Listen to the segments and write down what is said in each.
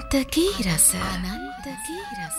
අනන්තකී රස අනන්තකී රස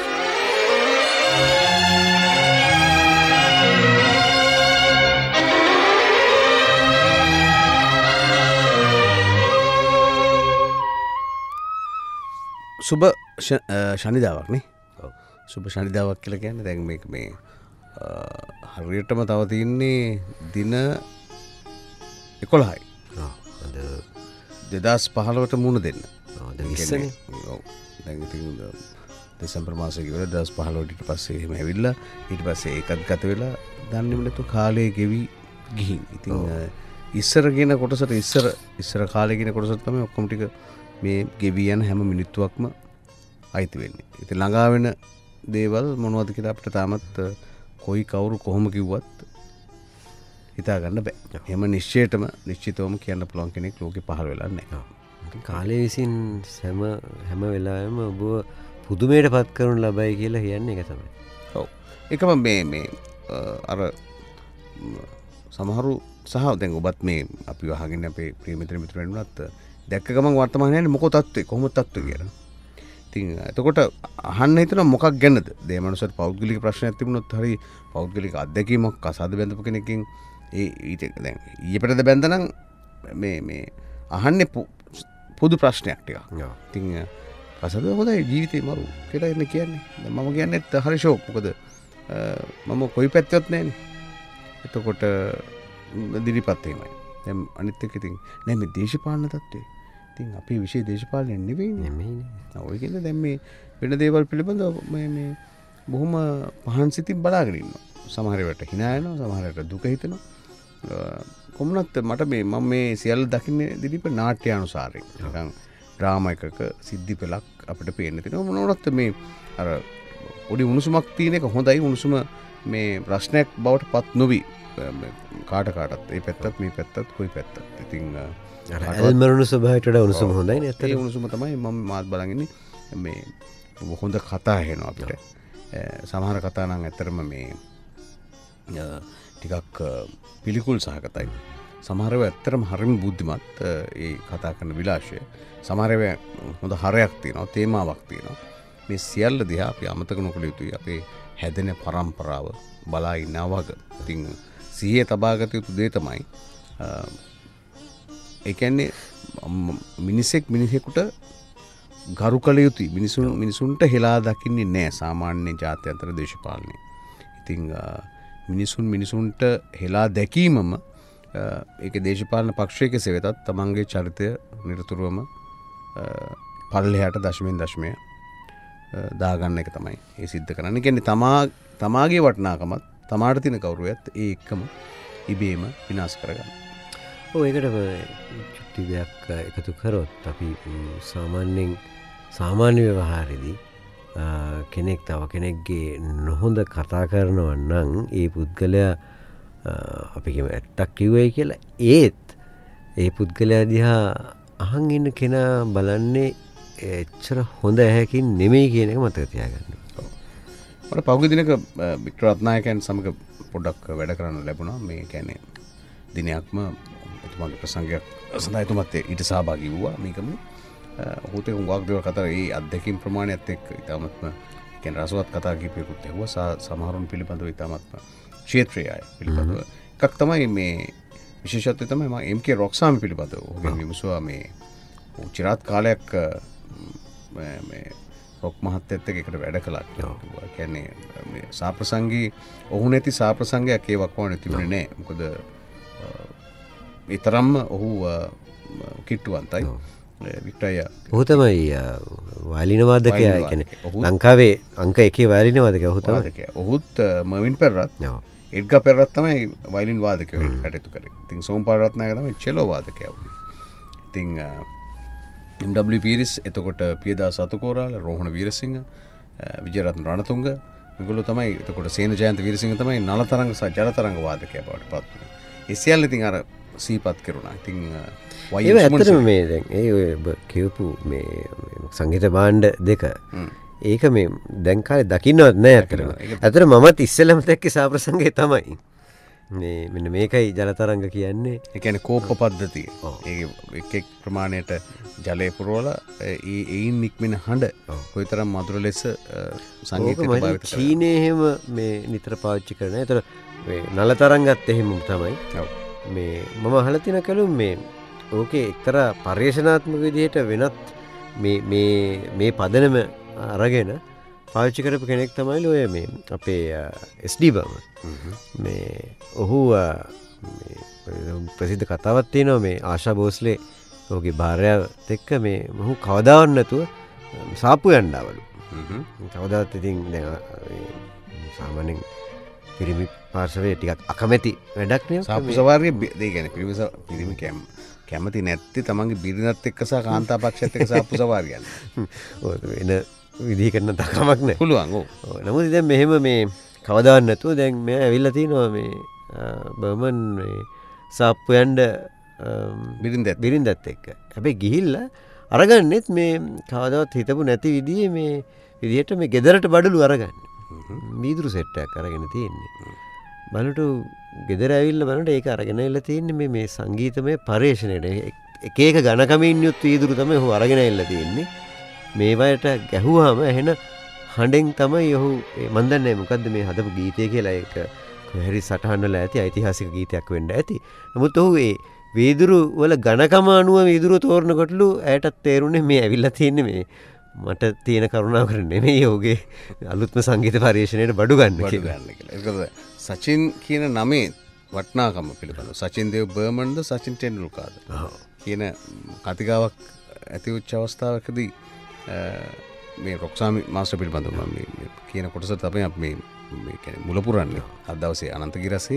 සුබ ශනිදාවක් නේ. සුබ ශනිදාවක් කියලා කියන්නේ දැන් මේක මේ හරියටම තව තියෙන්නේ දින 11යි. අද 2015ට මුණ දෙන්න. අද 20නේ. ඔව්. දැන් ඉතින් දෙසැම්බර් මාසයේ ඉවර 2015 ඊට පස්සේ එහෙම ඇවිල්ලා ඊට පස්සේ ඒකත් ගත වෙලා දන්නේම නැතු කාලේ ගෙවි ගිහින්. ඉතින් ඉස්සර කියන කොටසට ඉස්සර කාලේ කියන කොටසට තමයි ඔක්කොම ටික මේ ගෙවි යන හැම මිනිත්තුවක්ම අයිති වෙන්නේ. ඉතින් ළඟා වෙන දේවල් මොනවද කියලා අපිට තාමත් කොයි කවුරු කොහොම කිව්වත් හිතා ගන්න බෑ. එහෙම නිශ්චිතවම කියන්න පුළුවන් කෙනෙක් ලෝකේ පහළ වෙලා නැහැ. කාලය විසින් හැම වෙලාවෙම ඔබ පුදුමයට පත් කරනු ලබයි කියලා කියන්නේ ඒක තමයි. ඔව්. ඒකම මේ අර සමහරු සහ දැන් ඔබත් මේ අපි වහගෙන අපේ ප්‍රිය මිත්‍රයන් වුණත් දැක්ක ගමන් වර්තමානයේ මොකෝ තත්ත්වය කොහොමද තත්ත්වය කියලා. ඉතින් එතකොට අහන්න හිතනවා මොකක් ගැනද? දේ මනුස්සයට පෞද්ගලික ප්‍රශ්නයක් තිබුණොත් හරි පෞද්ගලික අත්දැකීමක් කසාද බැඳපු කෙනකින් ඊට දැන් ඊපෙරද බැඳනනම් මේ අහන්නේ පොදු ප්‍රශ්නයක් ටිකක්. ඉතින් කසාද හොඳයි ජීවිතේ මරු කියලා එන්නේ කියන්නේ. දැන් මම කියන්නේත් හරි ෂෝක්. මොකද මම කොයි පැත්තෙවත් නැහැනේ. එතකොට දිලිපත් එහෙමයි. දැන් අනිත් එක ඉතින් නෑ මේ දේශපාලන තත්ත්වය. ඉතින් අපි විශේෂ දේශපාලනය නෙවෙයිනේ. ඔය කියන්නේ දැන් මේ වෙන දේවල් පිළිබඳව මේ බොහොම පහන් සිතින් බලාගෙන ඉන්නවා. සමහර වෙලාවට hina යනවා, සමහර වෙලාවට දුක හිතෙනවා. කොමුණත් මට මම මේ සියල්ල දකින්නේ දිලිප නාට්‍යානුසාරයෙන්. නිකන් ඩ්‍රාමා එකක සිද්ධි පෙළක් අපිට පේන්න තියෙනවා. මොනවත් මේ අර පොඩි උණුසුමක් තියෙන එක හොඳයි. උණුසුම මේ ප්‍රශ්නයක් බවට පත් නොවි කාටත් ඒ පැත්තත් මේ පැත්තත් කොයි පැත්තත්. ඉතින් ඇල්මරුණු ස්වභාවයට වඩා උණුසුම හොඳයි නේ. ඒ උණුසුම තමයි මම මාත් බලන් ඉන්නේ. මේ හොඳ කතා ඇහෙනවා අපිට. සමහර කතා නම් ඇත්තටම මේ ටිකක් පිළිකුල් සහගතයි. සමහරව ඇත්තටම හරිම බුද්ධිමත් ඒ කතා කරන විලාශය. සමහරව හොඳ හරයක් තියෙනවා, තේමාවක් තියෙනවා. මේ සියල්ල දිහා අපි අමතක නොකළ යුතුයි. අපේ හැදෙන පරම්පරාව බලා ඉන්නා වගේ. ඉතින් සිහිය තබාගත යුතු දේ තමයි ඒ කියන්නේ මිනිසෙකුට ගරු කළ යුතුයි. මිනිසුන්ට හෙලා දකින්නේ නැහැ සාමාන්‍ය ජාත්‍යන්තර දේශපාලනේ. ඉතින් මිනිසුන්ට හෙලා දැකීමම ඒක දේශපාලන පක්ෂයක සෙවෙතත් තමන්ගේ චරිතය නිරතුරුවම පල්ලෙහාට දශමය දාගන්න එක තමයි ඒ සිද්ධ කරන්නේ. කියන්නේ තමාගේ වටිනාකමත් තමාට තියෙන ගෞරවයත් ඒ එක්කම ඉබේම විනාශ කරගන්න. ඔව් ඒකට චුට්ටි දෙයක් එකතු කරොත් අපි සාමාන්‍ය ව්‍යවහාරෙදී කෙනෙක් තව කෙනෙක්ගේ නොහොඳ කතා කරනවා නම් ඒ පුද්ගලයා අපි කියමු ඇත්තක් කිව්වයි කියලා ඒත් ඒ පුද්ගලයා දිහා අහන් ඉන්න කෙනා බලන්නේ එච්චර හොඳ ඇහැකින් නෙමෙයි කියන එක මතක තියාගන්න. මට පහුගිය දිනක වික්ටර් රත්නායකයන් සමග පොඩ්ඩක් වැඩ කරන්න ලැබුණා. මේ කියන්නේ දිනයක්ම එතුමාගේ ප්‍රසංගයක් සඳහා එතුමත් ඊට සහභාගී වුණා. මේකම ඔහුට හුඟක් දේවල් කතා ඒ අත්දැකීම් ප්‍රමාණයත් එක්ක ඉතාමත්ම කියන්නේ රසවත් කතා කීපයකුත් ඇහුවා. සමහරුන් පිළිබඳව ඉතාමත්ම ක්ෂේත්‍රීය අය පිළිබඳව. එකක් තමයි මේ විශේෂත්වය තමයි මම MK රොක්සාමි පිළිබඳව ඔහුගෙන් විමසුවා. මේ චිරාත් කාලයක් මේ රොක් මහත්තයත් එක්ක එකට වැඩ කළා කියලා. කියන්නේ මේ සාප්‍රසංගී ඔහු නැති සාප්‍රසංගයක් ඒ වක්වානේ තිබුණේ නැහැ. මොකද ඒ තරම්ම ඔහු කිට්ටුවන්තයි. වික්ටරයා ඔහු තමයි වයලින වාදකයා. කියන්නේ ලංකාවේ අංක 1 වයලින වාදකයා ඔහු තමයි. ඔහුත් මර්වින් පෙරරත් එඩ්ගා පෙරරත් තමයි වයලින් වාදකයෝ කටයුතු කරේ. ඉතින් සෝම්පාල් රත්නායක තමයි චෙලෝ වාදකයා වුණේ. ඉතින් MW පීරිස්, එතකොට පියදාස අතුකෝරාල, රෝහණ වීරසිංහ, විජයරත්න රණතුංග මේගොල්ලෝ තමයි. එතකොට සේන ජයන්ත වීරසිංහ තමයි නලතරංග සහ ජලතරංග වාදකයා බවට පත් වුණේ. ඒ සියල්ල ඉතින් අර සීපත් කරුණා. ඉතින් ඒ ඇත්තටම මේ දැන් ඒ කියවපු මේ සංගීත භාණ්ඩ දෙක ඒක මේ දැන් කාලේ දකින්නවත් නැහැ අතට. අතට මමත් ඉස්සෙල්ලම දැක්කේ සාප්‍රසංගය තමයි. මෙන්න මේකයි ජලතරංග කියන්නේ. ඒ කියන්නේ කෝප පද්ධතිය. ඒක එක් ප්‍රමාණයට ජලය පුරවලා ඒයින් නික්මෙන හඬ කොයිතරම් මధుර ලෙස සංගීතයට භාවිත කරනවා. චීනයේ එහෙම මේ නිතර පාවිච්චි කරන. ඒතර මේ නල තරංගත් එහෙම තමයි. මේ මම අහලා තියෙන කලුම් මේ ඕකේ එක්තරා පර්යේෂණාත්මක විදිහට වෙනත් මේ පදනම අරගෙන පාවිච්චි කරපු කෙනෙක් තමයි ඔය මේ අපේ SD බර්මන්. මේ ඔහු ප්‍රසිද්ධ කතාවක් තියෙනවා මේ ආශා භෝස්ලේ ඔහුගේ භාර්යාවත් එක්ක මේ මොහු කවදාවත් නැතුව සාප්පු යන්නවලු. කවදාවත් ඉතින් දැන් සාමාන්‍යයෙන් පිරිමි පාර්ශවයේ ටිකක් අකමැති වැඩක් නේ සාප්පු සවාරිය ඒ කියන්නේ පිරිමි කැමති නැත්තේ තමන්ගේ බිරිඳත් එක්ක සහ කාන්තා පක්ෂයත් එක්ක සාප්පු සවාරිය යන්න. ඔය වෙන විදිහ කරන තකමක් නැහැ. පුළුවන්. නමුත් දැන් මෙහෙම මේ කවදාවත් නැතුව දැන් මෙයා ඇවිල්ලා තිනවා මේ බර්මන් මේ සාප්පු යන්න බිරිඳත් එක්ක. හැබැයි ගිහිල්ලා අරගන්නෙත් මේ කවදාවත් හිතපු නැති විදිහේ මේ විදිහට මේ ගෙදරට බඩලු අරගන්නේ. වීදුරු සෙට් එකක් අරගෙන තියෙන්නේ. බලට ගෙදර ඇවිල්ලා බලන්න ඒක අරගෙන ඇවිල්ලා තියෙන්නේ මේ සංගීතමය පරිශ්‍රණයට. එක එක ඝනකමින් යුත් වීදුරු තමයි ඔහු අරගෙන ඇවිල්ලා තියෙන්නේ. මේවට ගැහුවාම එහෙන හඬෙන් තමයි ඔහු මන් දන්නේ මොකද්ද මේ හදපු ගීතය කියලා. ඒක කොහරි සටහන් වල ඇති ඓතිහාසික ගීතයක් වෙන්න ඇති. නමුත් ඔහු ඒ වීදුරු වල ඝනකම අනුව වීදුරු තෝරනකොටලු ඇයටත් තේරුනේ මේ ඇවිල්ලා තියෙන්නේ මේ මට තියෙන කරුණාව කර නෙමෙයි ඔහුගේ අලුත්ම සංගීත පරිශ්‍රණයට බඩු ගන්න කියලා. ඒකද සචින් කියන නමේ වටිනාකම පිළිබඳව සචින් දේව් බර්මන්ද සචින් ටෙන්ඩුල්කර්ද කියන කතිකාවක් ඇති වෙච්ච අවස්ථාවකදී මේ රොක්සාමි මාස්ටර් පිළිබඳව මම මේ කියන කොටස තමයි අපි මේ කියන්නේ මුල පුරන්නේ. අද දවසේ අනන්ත ගිරසේ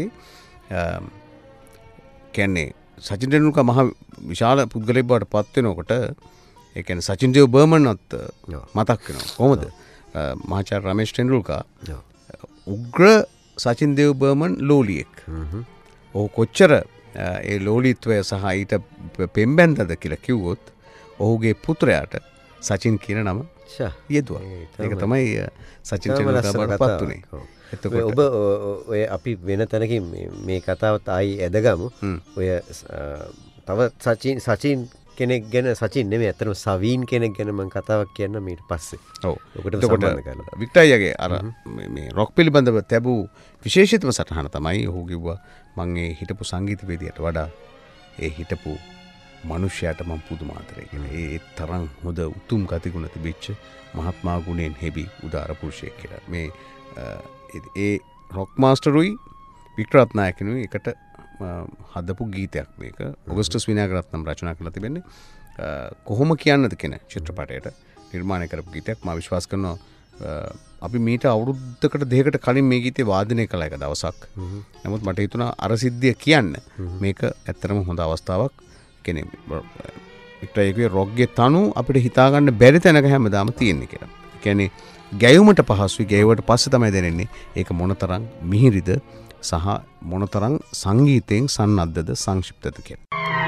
කියන්නේ සචින් ටෙන්ඩුල්කර් මහ විශාල පුද්ගලයෙක් බවට පත් වෙනකොට ඒ කියන්නේ සචින් දේව් බර්මන්වත් මතක් වෙනවා. කොහොමද? මහාචාර්ය රමේෂ් ටෙන්ඩුල්කර් උග්‍ර සචින් දේව් බර්මන් ලෝලියෙක්. ඔහු කොච්චර ඒ ලෝලීත්වය සහ ඊට පෙම්බැන්දද කියලා කිව්වොත් ඔහුගේ පුත්‍රයාට සචින් කියන නම යෙදුවා. ඒක තමයි සචින් ටෙන්ඩුල්කර් පත් උනේ. එතකොට ඔබ ඔය අපි වෙන තැනකින් මේ කතාවත් ආයි ඇදගමු. ඔය තව සචින් කෙනෙක් ගැන සචින් නෙමෙයි අතන සවීන් කෙනෙක් ගැන මම කතාවක් කියන්න ඊට පස්සේ. ඔව්. ඒකට සම්බන්ධ කරලා. වික්ටර්යාගේ අර මේ රොක් පිළිබඳව තිබූ විශේෂිතම සටහන තමයි ඔහු කිව්වා මම ඒ හිටපු සංගීතවේදියට වඩා ඒ හිටපු මනුෂ්‍යයාට මම පුදුමාතරයි කියලා. ඒ තරම් හොඳ උතුම් ගතිගුණ තිබිච්ච මහත්මා ගුණෙන් හෙබි උදාර පුරුෂයෙක් කියලා. මේ ඒ රොක් මාස්ටරුයි වික්ටර් රත්නායකනුයි එකට හදපු ගීතයක් මේක. ඔගස්ටස් විනායකරත්නම් රචනා කරලා තිබෙන්නේ. කොහොම කියන්නද කියන චිත්‍රපටයට නිර්මාණය කරපු ගීතයක්. මම විශ්වාස කරනවා අපි මීට අවුරුද්දකට දෙකකට කලින් මේ ගීතේ වාදනය කළා එක දවසක්. නමුත් මට හිතුණා අර සිද්ධිය කියන්න මේක ඇත්තටම හොඳ අවස්ථාවක්. කියන්නේ වික්ටර්යාගේ රොක්ගේ තනු අපිට හිතා ගන්න බැරි තැනක හැමදාම තියෙන්නේ කියලා. කියන්නේ ගැයුමට පහසුයි, ගැයුවට පස්සේ තමයි දැනෙන්නේ ඒක මොනතරම් මිහිරිද සහ මොනතරම් සංගීතයෙන් සන්නද්ධද සංක්ෂිප්තද කියලා.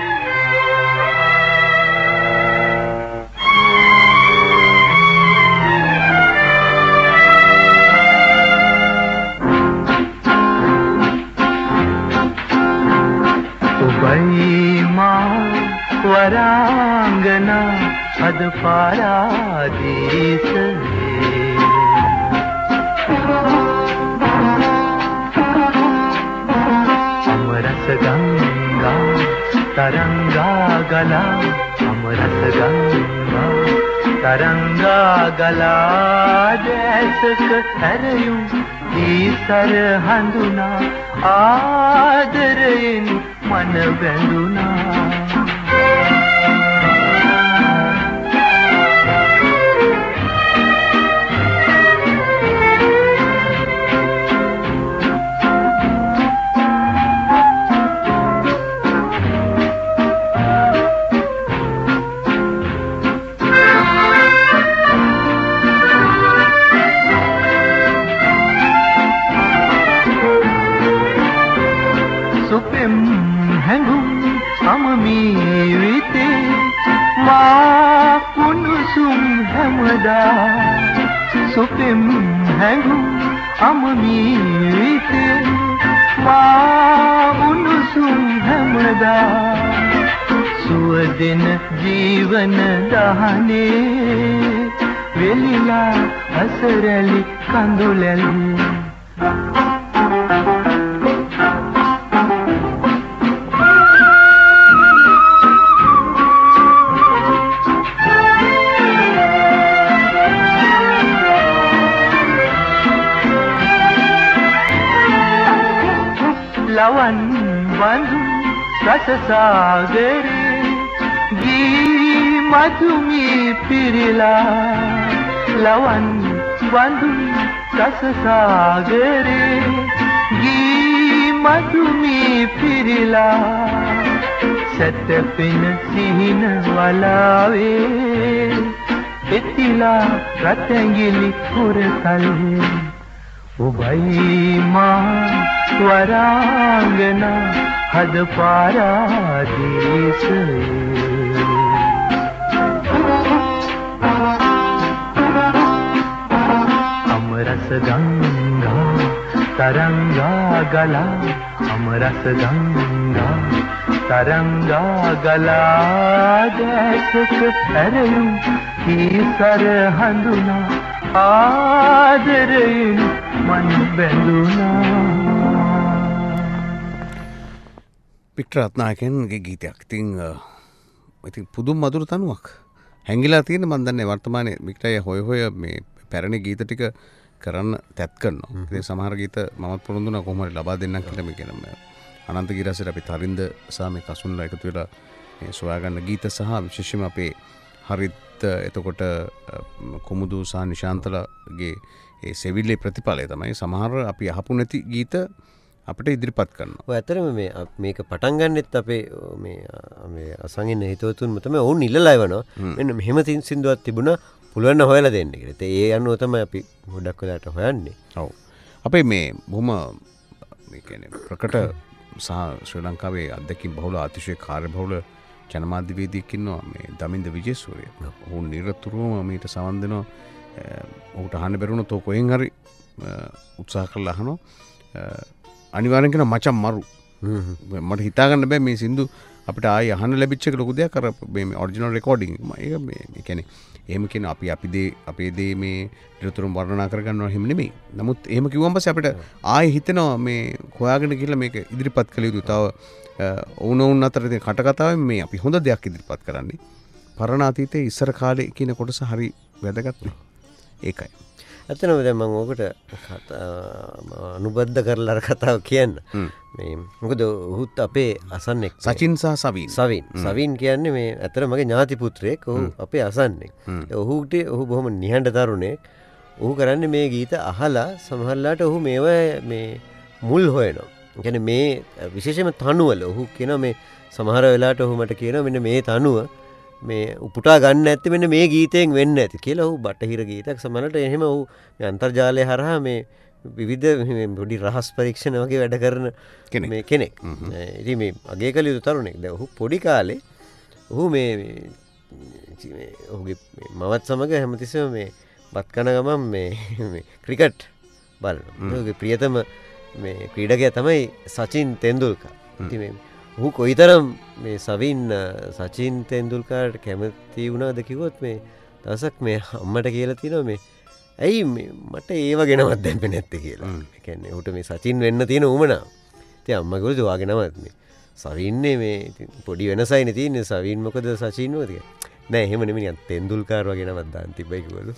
වරාංගනා අද පාරාදීසයේ අමරස ගංගා තරංගා ගලා අමරස ගංගා තරංගා ගලා දැසක හැරයුම් දීසර හඳුනා ආදරයෙන් මන බැඳුනා සුපෙම් හැඟුම් අමමීවිතේ මා උණුසුම් හැමදා සුවදින ජීවන දහනේ වෙලිලා අසරලි කඳුලැලි ලවන් වඳු රසසාගරේ ගී මధుමී පිරිලා ලවන් වඳු රසසාගරේ ගී මధుමී පිරිලා සැතපෙන සිහින වලාවේ එතිලා රතැඟිලි පුරතලේ ඔබයි මා වරාංගනා හද පාරාදීසයේ අමරස ගංගා තරංගා ගලා අමරස ගංගා තරංගා ගලා දැසක ඇරයුම් කීසර හඳුනා ආදරයෙන් මන් බැඳුනා පික්ටර් රත්නායකන්ගේ ගීතයක්. ඉතින් පුදුම මధుර තනුවක් හැංගිලා තියෙන මන් දන්නේ වර්තමානයේ මික්ටර් හොය හොය මේ පැරණි ගීත ටික කරන්න තැත් කරනවා. ඉතින් සමහර ගීත මමත් පොරොන්දුනා කොහොම හරි ලබා දෙන්නම් කියලා මේ කියන අනන්ත ගිරාසෙට අපි තරින්ද සහ මේ කසුන්ලා එකතු වෙලා මේ සොයාගන්න ගීත සහ විශේෂයෙන්ම අපේ හරිත් එතකොට කුමුදු සහ නිශාන්තලගේ ඒ සෙවිල්ලේ ප්‍රතිඵලය තමයි සමහර අපි අහපු නැති ගීත අපිට ඉදිරිපත් කරනවා. ඔය ඇත්තටම මේක පටන් ගන්නෙත් අපේ මේ අසංගින්න හිතවතුන්ම තමයි ඔවුන් ඉල්ලලා එවනවා. මෙන්න මෙහෙම සින්දුවක් තිබුණා පුළුවන් හොයලා දෙන්න කියලා. ඒ අනුව තමයි අපි ගොඩක් වෙලාට හොයන්නේ. ඔව්. අපේ මේ බොහොම මේ කියන්නේ ප්‍රකට සහ ශ්‍රී ලංකාවේ අධ්‍යක්ෂින් බහුල අතිශය කාර්යබහුල ජනමාධ්‍යවේදියෙක් ඉන්නවා මේ දමින්ද විජේසූරිය. ඔහු නිරතුරුවම මීට සවන් දෙනවා. ඔහුට අහන්න බැරුණොත් ඔය කොහෙන් හරි උත්සාහ කරලා අහනවා. අනිවාර්යෙන් කියන මචං මරු. මට හිතා ගන්න බෑ මේ සින්දු අපිට ආයෙ අහන්න ලැබිච්ච එක ලොකු දෙයක්. අර මේ ඔරිජිනල් රෙකෝඩින් ඒක මේ කියන්නේ එහෙම කියන අපේ දේ මේ නිරතුරුව වර්ණනා කරගන්නවා එහෙම නෙමෙයි. නමුත් එහෙම කිව්වම පස්සේ අපිට ආයෙ හිතෙනවා මේ හොයාගෙන ගිහලා මේක ඉදිරිපත් කළ යුතු. තව ඔවුන් අතර තියෙන කටකතාවෙන් මේ අපි හොඳ දෙයක් ඉදිරිපත් කරන්නේ. පරණ අතීතයේ ඉස්සර කාලේ කියන කොටස හරි වැදගත් නේ. ඒකයි. ඇත්තටම දැන් මම ඔකට අනුබද්ධ කරලා අර කතාව කියන්න. මේ මොකද ඔහුත් අපේ අසන්නෙක්. සචින් සහ සවින් කියන්නේ මේ ඇත්තට මගේ ඥාති පුත්‍රයෙක්. ඔහු අපේ අසන්නෙක්. ඔහු බොහොම නිහඬ තරුණයෙක්. ඔහු කරන්නේ මේ ගීත අහලා සමහරලාට ඔහු මේවා මේ මුල් හොයනවා. ඒ කියන්නේ මේ විශේෂයෙන්ම තනුවල ඔහු කියනවා මේ සමහර වෙලාවට ඔහු මට කියනවා මෙන්න මේ තනුව මේ උපුටා ගන්න ඇත්තේ මෙන්න මේ ගීතයෙන් වෙන්න ඇති කියලා. ඔහු බටහිර ගීතයක් සමහරට එහෙම ඔහු මේ අන්තර්ජාලය හරහා මේ විවිධ පොඩි රහස් පරීක්ෂණ වගේ වැඩ කරන මේ කෙනෙක්. ඉතින් මේ අගය කළ යුතු තරුණෙක්. දැන් ඔහු පොඩි කාලේ ඔහු මේ ඔහුගේ මවත් සමග හැමතිස්සෙම මේ බත් කන ගමන් මේ ක්‍රිකට් බලනවා. ඔහුගේ ප්‍රියතම මේ ක්‍රීඩකයා තමයි සචින් තෙන්දුල්කර්. ඉතින් මේ ඔහු කොයිතරම් මේ සචින් තෙන්දුල්කර්ට කැමති වුණාද කිව්වොත් මේ දවසක් මේ අම්මට කියලා තියෙනවා මේ ඇයි මට ඒව ගෙනවත් දැම්පේ නැත්තේ කියලා. ඒ කියන්නේ ඔහුට මේ සචින් වෙන්න තියෙන උවමනාව. ඉතින් අම්මා කිව්වා ඔයා ගෙනවත් මේ සවින්නේ මේ පොඩි වෙනසයිනේ තියෙන්නේ. සවින් මොකද සචින් මොකද නෑ එහෙම නෙමෙයි නිකන් තෙන්දුල්කර් වගේ නමක් දාන්න තිබ්බයි කිව්වලු.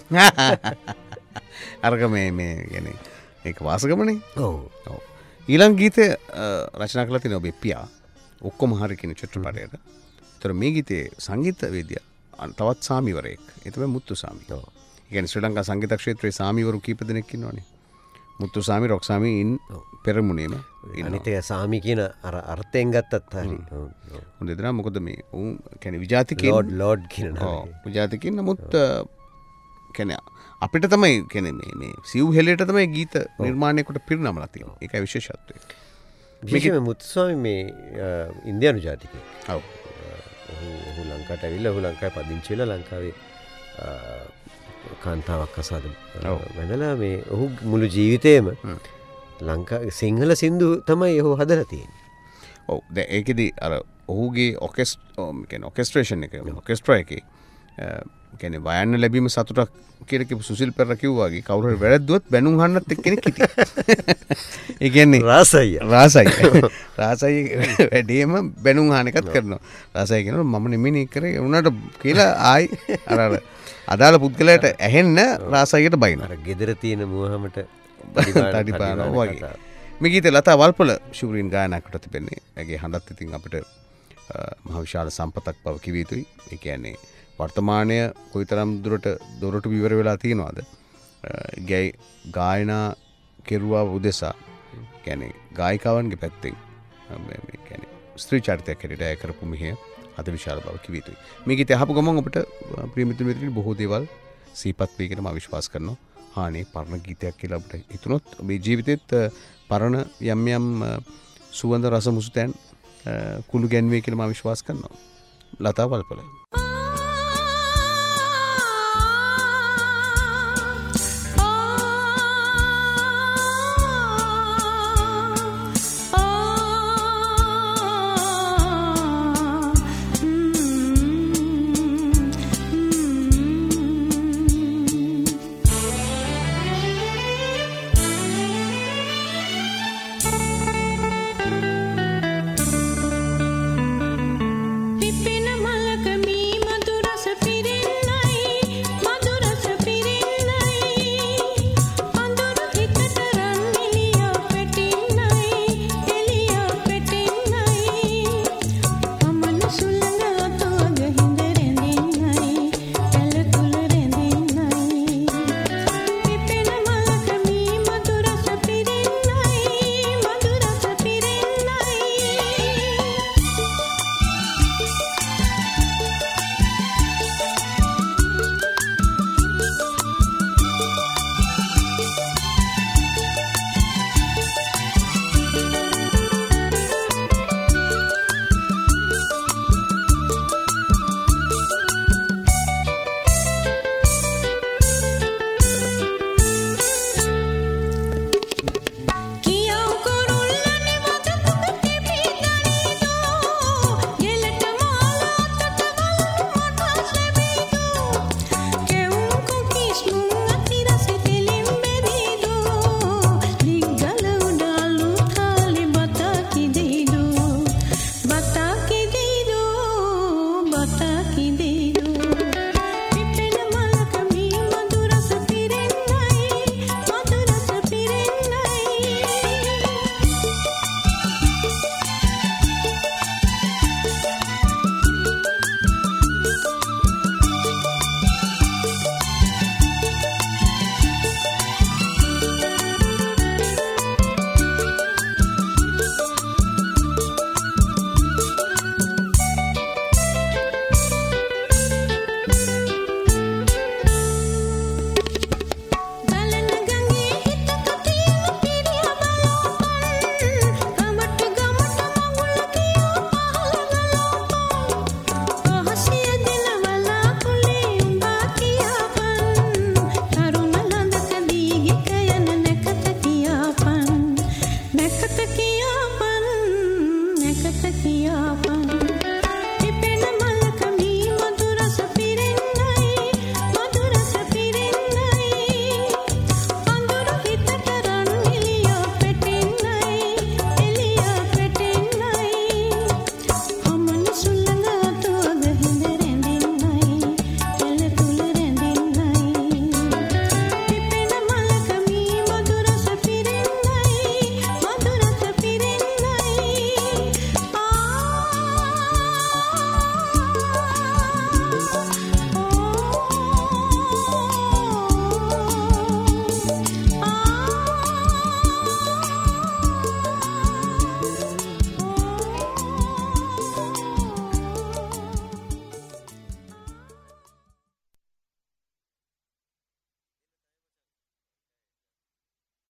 අරක මේ කියන්නේ ඒක වාසගමනේ. ඔව්. ඊළඟ ගීතය රචනා කළා තියෙනවා ඔබේ පියා. ඔක්කොම හරි කියන චිත්‍රපටයට. ඒතර මේ ගීතේ සංගීතවේදියා තවත් සාමිවරයෙක්. ඒ තමයි මුත්තු සාමි. ඒ කියන්නේ ශ්‍රී ලංකා සංගීත ක්ෂේත්‍රයේ සාමිවරු කීප දෙනෙක් ඉන්නවනේ. මුත්තු සාමි, රොක්සාමි ඉන් පෙරමුණේම අනිත් එක සාමි කියන අර අර්ථයෙන් ගත්තත් හරි. හොඳ දෙනා මොකද මේ උන් කියන්නේ විජාතිකේ ලෝඩ් කියන නම. විජාතිකේ නමුත් කියන්නේ අපිට තමයි කියන්නේ මේ සිව් හෙලයට තමයි ගීත නිර්මාණය කොට පිරිනමලා තියෙන්නේ. ඒකයි විශේෂත්වය. විශේෂයෙන්ම මුත්තුස්වාමි මේ ඉන්දියානු ජාතිකයෙක්. ඔව්. ඔහු ලංකාවට ඇවිල්ලා ඔහු ලංකාවේ පදිංචි වෙලා ලංකාවේ කාන්තාවක් අසාද වෙනලා මේ ඔහු මුළු ජීවිතේම ලංකා සිංහල සින්දු තමයි එහෝ හදලා තියෙන්නේ. ඔව් දැන් ඒකෙදි අර ඔහුගේ ඔකෙස්ට්‍රේෂන් එක ඔකෙස්ට්‍රා එකේ කියන්නේ වයන්න ලැබීම සතුටක් කියලා කිව්ව සුසිල් පෙරේරා කිව්වාගේ කවුරු හරි වැරද්දුවත් බැනුම් අහන්නත් එක්කෙනෙක් හිටියා. ඒ කියන්නේ රාසයි වැඩිම බැනුම් අහන එකත් කරනවා. රාසයි කියනවා මම නෙමෙයි කරේ උනාට කියලා ආයි අර අදාළ පුද්ගලයාට ඇහෙන්න රාසයියට බයිනවා. අර ගෙදර තියෙන මුවහමට තඩිපානවා වගේ. මේ ගීතේ ලතා වල්පොල ශූරීන් ගායනා කොට තිබෙන්නේ. ඇගේ හඬත් ඉතින් අපිට මහ විශාල සම්පතක් බව කිව යුතුයි. ඒ කියන්නේ වර්තමානය කොයිතරම් දුරට දොරටු විවර වෙලා තියෙනවද? ගායනා කෙරුවා උදෙසා කියන්නේ ගායිකාවන්ගේ පැත්තෙන් මේ කියන්නේ ස්ත්‍රී චරිතයක් හැටියට අය කරපු මෙහෙය අද විශාල බව කිව යුතුයි. මේ ගීතය අහපු ගමන් අපිට ප්‍රිය මිත්‍රයන් බොහෝ දේවල් සිහිපත් වෙයි කියලා මම විශ්වාස කරනවා. හානේ පරණ ගීතයක් කියලා අපිට හිතුනොත් මේ ජීවිතෙත් පරණ යම් යම් සුවඳ රස මුසුතෙන් කුළු ගැන්වේ කියලා මම විශ්වාස කරනවා. ලතා වල්පොල किया